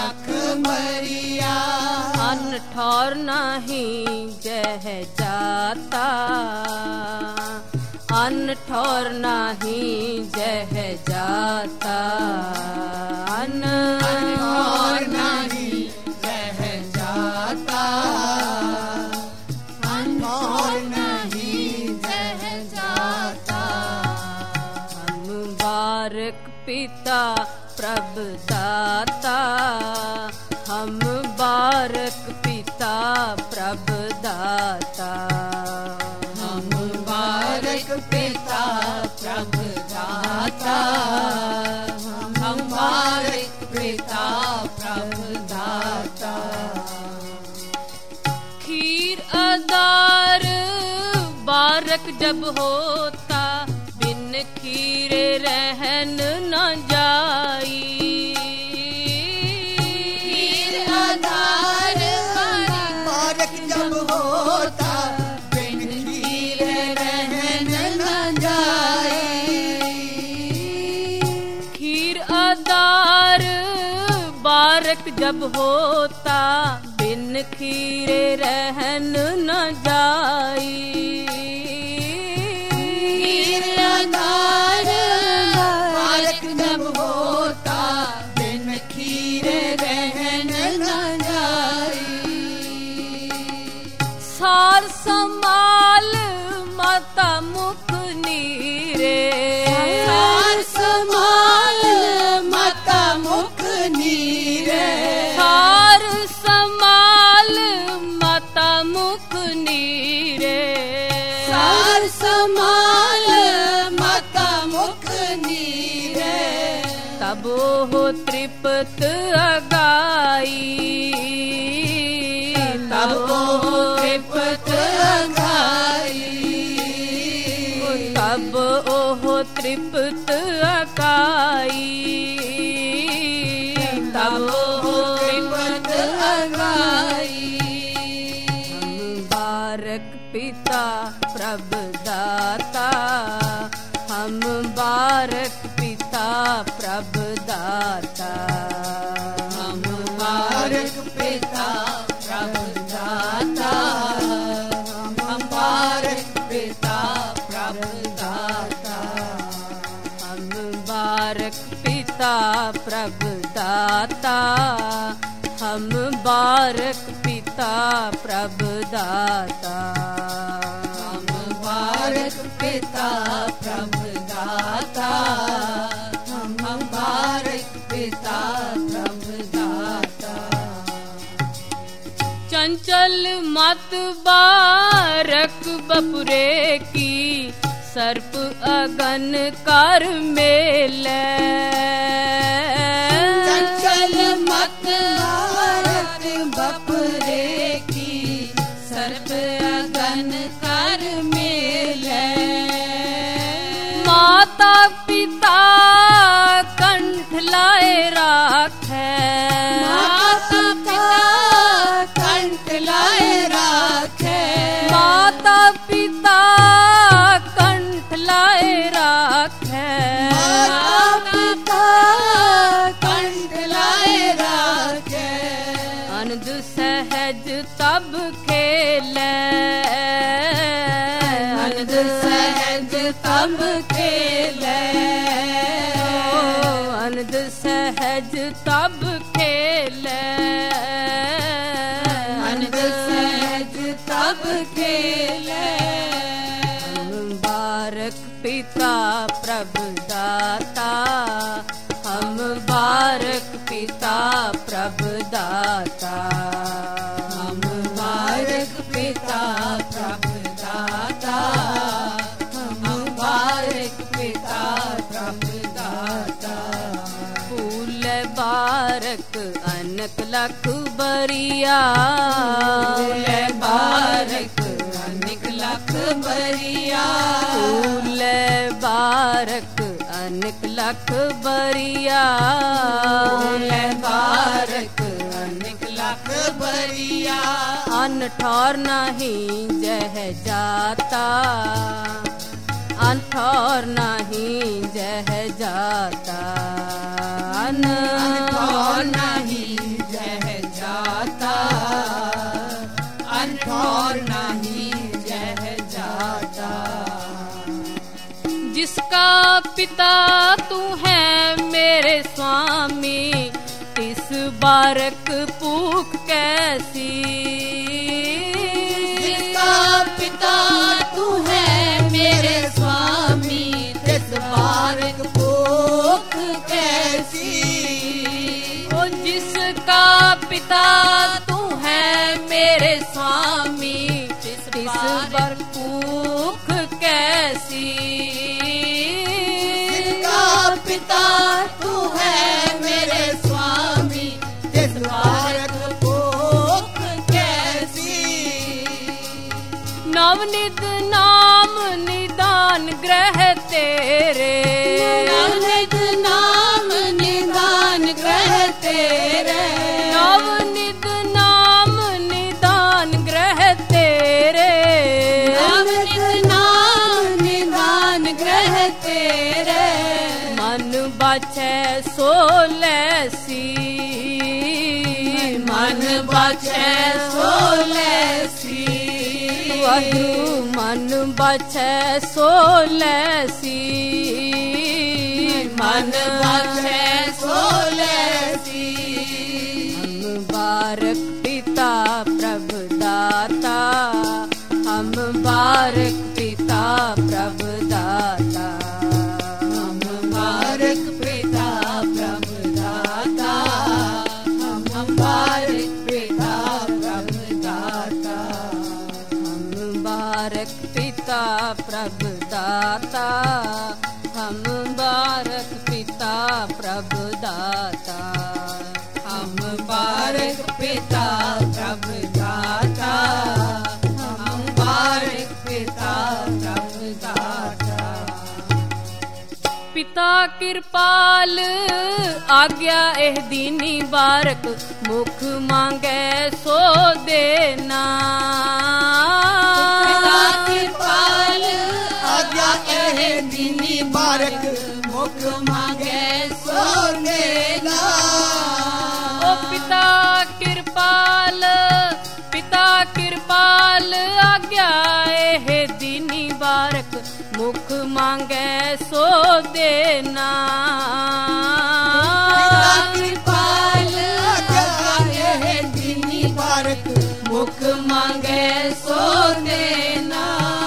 लख बरिया। अन ठौर नहीं जह जाता, अन ठौर नहीं जह जाता, अन ठौर नहीं जह जाता, अन ठौर नहीं जह जाता। हम बारक पिता प्रभु दाता, हम बारक पिता प्रभु दाता, हम बारक पिता प्रभु दाता, हम बारक पिता प्रभु दाता। खीर अदार बारक जब होता, बिन खीर रहन न जाई। खीर अदार बारक जब होता, बिन खीर रहन न जाई। खीर अदार बारक जब होता, बिन खीर रहन न जाई। बारक जब होता, बिन खीर रहन न जाई। सार समाल माता मुख नीरे, सार समाल माता मुख नीरे, सार समाल माता मुख नीरे, सार समाल माता मुख नीरे। तब हो त्रिपत अगाई, तब हो त्रिपत अगाई, तब ओह त्रिपत अगाई, तब ओह त्रिपत अगाई। हम बारक पिता प्रभु दाता, हम बारक पिता प्रभु दाता, हम बारक पिता प्रभु दाता, हम बारक पिता प्रभु दाता। हम बारक पिता प्रभु दाता, हम बारक पिता प्रभु दाता, हम बारक पिता प्रभु दाता, हम बारक पिता प्रभु दाता। चंचल मत बारक बपुरे की, सर्प अगन कर मेले। चंचल मत बारक बपुरे की, सर्प अगन कर मेले। माता पिता कंठ लाए राखे, माता पिता कंठ लाए राखे, माता पिता कंठ लाए राखे, माता पिता कंठ लाए राखे। अनद सहज तब खेले, अनद सहज तब खेले, अनद सहज तब खेले, अनद सहज तब खेले। हम बारक पिता प्रभु दाता, हम बारक पिता प्रभु दाता, हम बारक पिता प्रभु दाता, हम बारक पिता प्रभु दाता। फूल बारक अनक लख बरिया, फूल बारक अनक लख बरिया, फूल बारक अनक लख बरिया, फूल बारक अनक लख बरिया। अन ठौर नहीं जह जाता, अनठौर नहीं जह जाता, अनठौर नहीं जह जाता, अनठौर नहीं जह जाता। जिसका पिता तू है मेरे स्वामी, तिस बारक पूख कैसी। जिसका पिता तू है मेरे स्वामी, तिस बारक पूख कैसी। ओ जिसका पिता तू है मेरे स्वामी, तिस बारक पूख कैसी। पिता तू है मेरे स्वामी, तिस बारक पूख कैसी। नवनित नाम निदान ग्रह तेरे, नवनित नाम निदान ग्रह तेरे, नवनित नाम निदान ग्रह तेरे, नवनित नाम निदान ग्रह तेरे। मन बाछै सो लैसी, मन बाछै सो लैसी। वाहिगुरु मन बाछै सो लैसी, मन बाछै सो लैसी। हम बारक पिता प्रभु दाता, हम बारक पिता प्रभु दाता। बारक पिता प्रभु दाता, हम बारक पिता प्रभु दाता। हम बारक पिता प्रभु दाता, हम बारक पिता प्रभु दाता। हम बारक पिता प्रभु दाता, हम बारक पिता प्रभु दाता। पिता कृपाल आज्ञा एह दीनी बारक, मुख मांगे सो देना। पिता कृपाल आज्ञा एह दीनी बारक, मुख मांगे सो देना। ओ पिता कृपाल, पिता कृपाल आज्ञा एह दीनी बारक, मुख मांगे सो देना। पिता कृपाल आज्ञा एह दीनी बारक, मुख मांगे सो देना।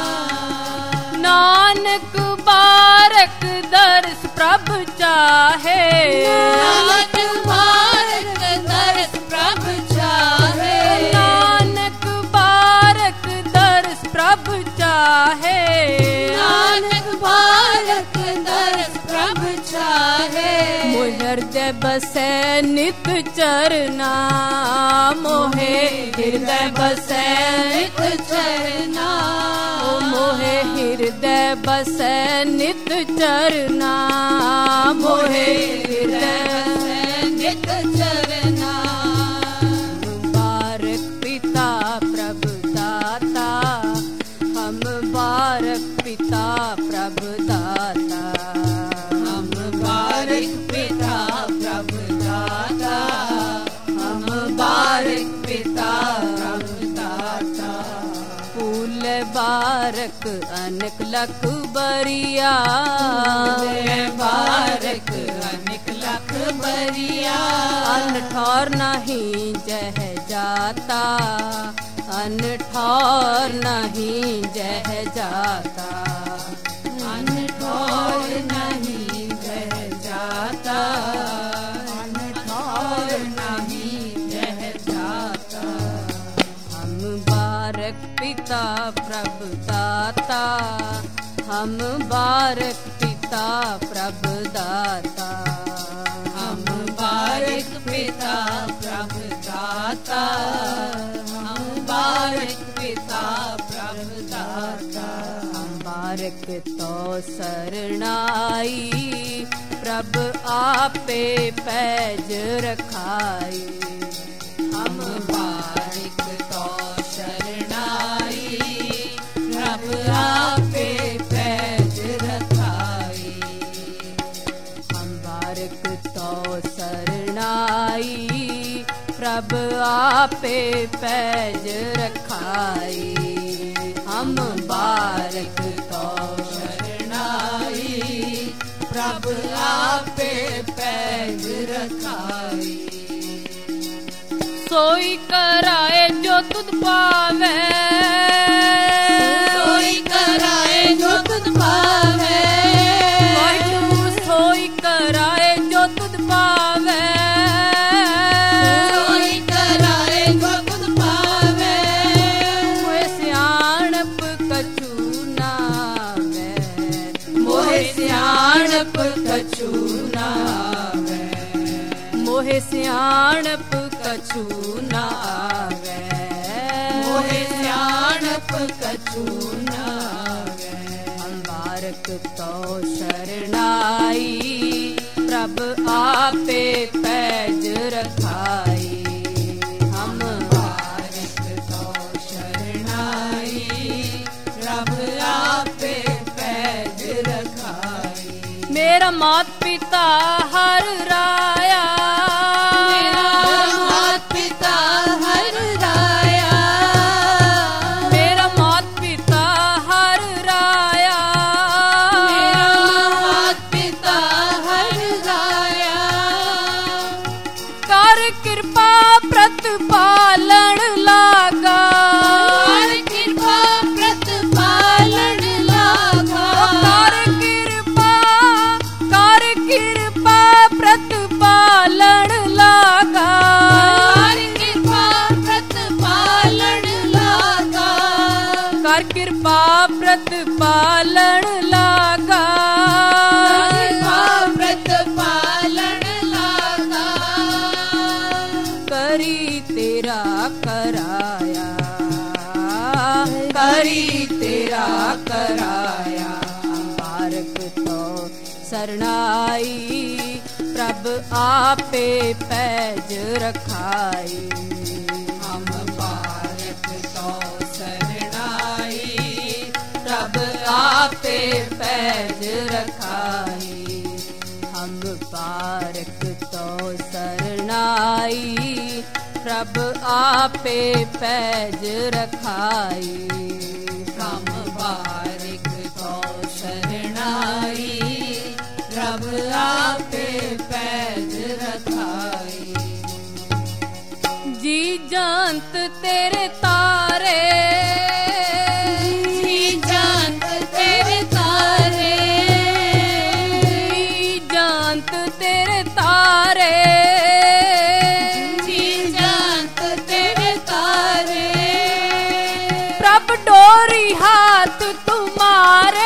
नानक बारक दर्श प्रभु चाहे, नानक बारक दर्श प्रभु चाहे, नानक बारक दर्श प्रभु चाहे। नानक बारक दर्श प्रभु चाहे। मोह हृदय बसै नित चरना, मोहे हृदय बसै नित चरना। मोहे हृदय बसै नित चरना, मोहे हृदय नित चरना। बारक पिता प्रभु दाता, हम बारक पिता प्रभु दाता। हम बारक पिता प्रभु दाता, हम बारक पिता प्रभु दाता। फूल बारक अनक लख बरिया, बारक अनक लख बरिया। अनठौर नहीं जह जाता, अनठौर नहीं जह जाता। अनठौर नहीं जह जाता, अनठौर नहीं जह जाता। हम बारक पिता प्रभु दाता, हम बारक पिता प्रभु दाता। हम बारक पिता प्रभु दाता, हम बारक पिता प्रभु दाता। हम बारक तो शरणाई, प्रभु आपे पैज रखाई। हम बारक तो शरणाई, प्रभु आपे पैज आपे पैज रखाई। हम बारिक तो शरणाई, प्रभु आपे पैज रखाई। सोई कराए जो तुद पावे, सोई कराए जो तुद पावे, सोई कराए जो तुद पावे, सोई कराए जो तुद पावे। मोहे सियाणप कछु नावे, मोहे सियाणप कछु नावे, मोहे सियाणप कछु नावे, मोहे सियाणप कछु नावे। हम बारिक तो शरणाई, प्रभु आपे पैज रखाई। हम बारिक तो शरणाई, प्रभु आपे पैज रखाई। मेरा मात पिता हर राया, मेरा मात पिता हर राया, मेरा मात पिता हर राया, मेरा मात पिता हर राया। कर कृपा प्रतिपालन लागा, कर कृपा प्रतिपालन लागा, कर कृपा प्रतिपालन लागा, कर कृपा प्रतिपालन लागा, कर कृपा प्रतिपालन लागा, कृपा प्रतिपालन लागा। करी तेरा कराया, करी तेरा कराया। बारिक तो शरणाई, प्रभु आपे पैज रखाई। हम बारिक तो शरणाई, प्रभु आपे पैज रखाई। हम बारिक तो शरणाई, प्रभु आपे पैज रखाई। हम बारिक तो शरणाई, प्रभु आपे पैज रखाई। जी जानत तेरे तारे, जी जानत तेरे तारे, जी जानत तेरे तारे, जी जानत तेरे तारे। प्रभु डोरी हाथ तुम्हारे,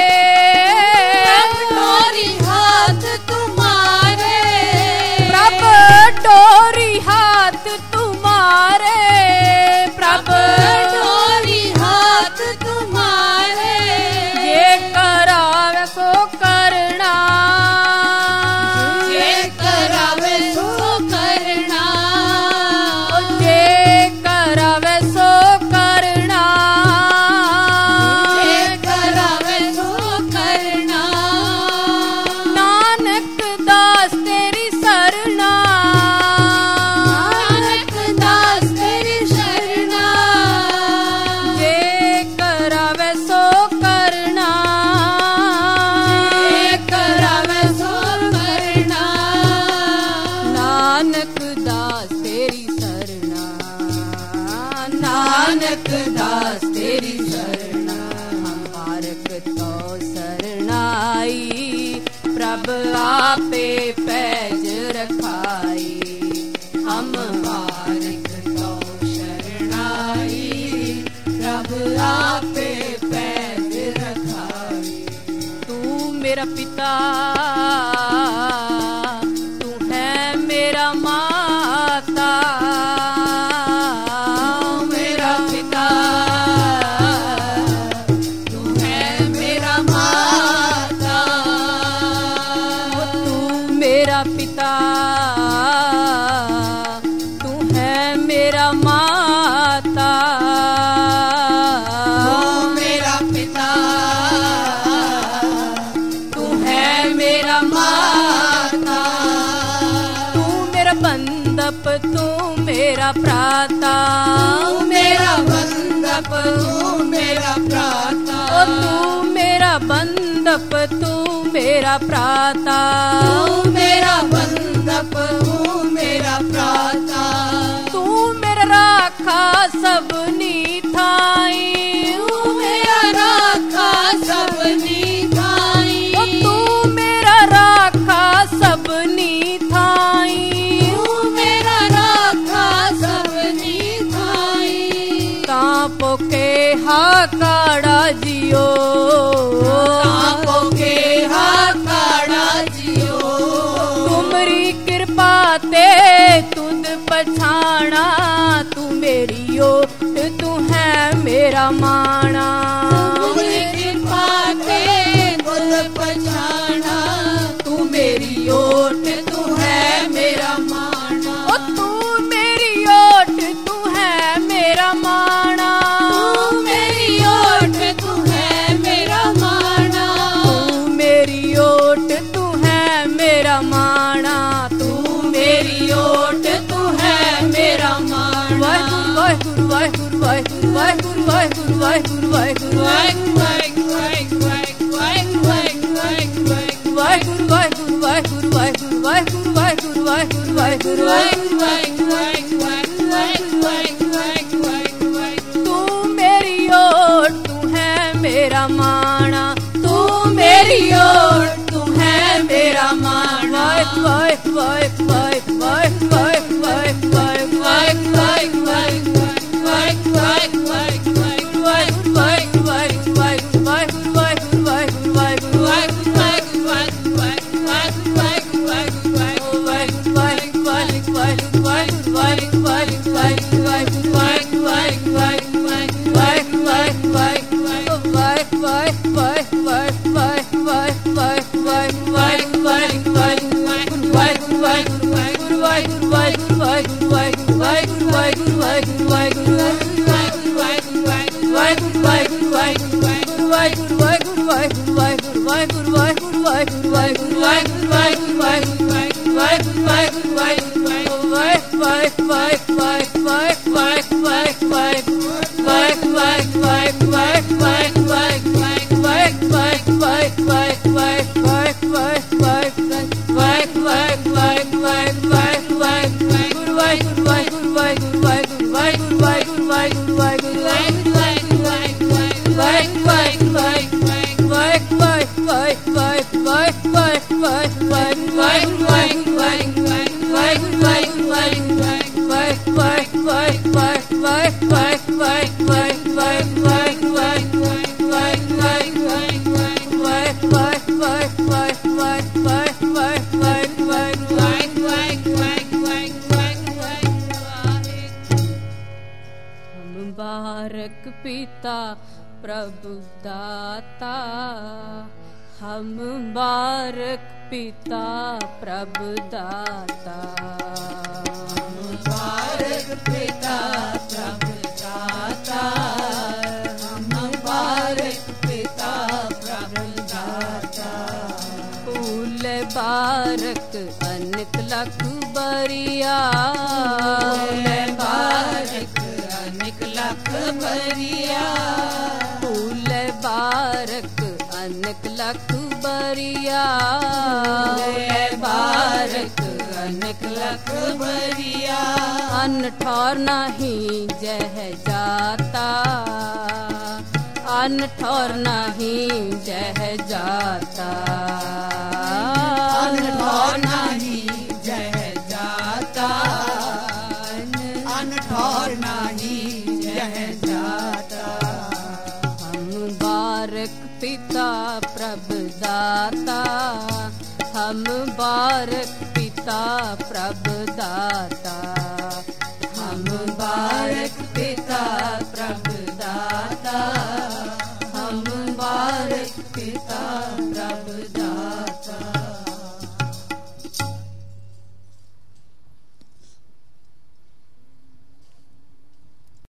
प्रभु डोरी हाथ तुम्हारे, प्रभु डोरी हाथ तुम्हारे, प्रभु डोरी हाथ तुम्हारे। ये करावे सो करना, जे करावे सो करना, जे करावे सो करना, जे करावे सो करना। नानक दास तेरी सरना, नानक दास तेरी शरणा, जे करावे सो करना, जे करावे सो करना। नानक दास तेरी सरना, नानक दास तेरी शरणा। हम बारिक तो शरणाई, प्रभु आपे पैज रखाई। हम बारिक तो शरणाई, प्रभु आपे पैज रखाई। तू मेरा पिता, तू है मेरा माता, तू मेरा पिता, तू है मेरा माता। तू मेरा पिता, तू है मेरा माता, तू मेरा पिता, तू है मेरा माता। मेरा प्राता, तू मेरा बंधप, तू मेरा प्राता, ओ तू मेरा बंधप, तू मेरा प्राता, तू मेरा बंधप, तू मेरा प्राता, तू मेरा राखा सबनी थाई, तू मेरा राखा सबनी थाई, ओ तू मेरा राखा सबनी थाई, तू मेरा राखा सबनी थाई, तापो के हाकाड़ा जियो, तापो के हाकाड़ा जियो, तुमरी कृपा ते तुद पछाना, तू मेरी ओट तू है मेरा माना, तुमरी कृपा ते तुद पछाना, तू मेरी ओट तू है मेरा माना, ओ तू मेरी ओट तू है मेरा माना, तू मेरी ओट तू है मेरा माना, तू मेरी ओट तू है मेरा माना, तू मेरी ओट तू है मेरा माना, वाहिगुरु वाहिगुरु वाहिगुरु वाहिगुरु वाहिगुरु वाहिगुरु वाहिगुरु वाहिगुरु वाहिगुरु वाहिगुरु वाहिगुरु वाहिगुरु वाहिगुरु वाहिगुरु वाहिगुरु, तू मेरी ओट तू है मेरा माना, तू मेरी ओट तू है मेरा माना, वाह वाह वाह वाह वाह वाह वाह वाह पिता प्रभु दाता, हम बारक पिता प्रभु दाता, हम बारक पिता प्रभु दाता, हम बारक पिता प्रभु दाता, फूल बारक अनक लख बरिया, फूल बारक अनक लख बरिया, फूल बारक अनक लख बरिया, फूल बारक अनक लख बरिया, अन ठौर नहीं जह जाता, अन ठौर नहीं जह जाता, अन ठौर नहीं जह जाता, अन ठौर नहीं जह जाता, हम बारक पिता प्रभु दाता, हम बारक पिता प्रभु दाता, हम बारक पिता प्रभु दाता, हम बारक पिता प्रभु दाता।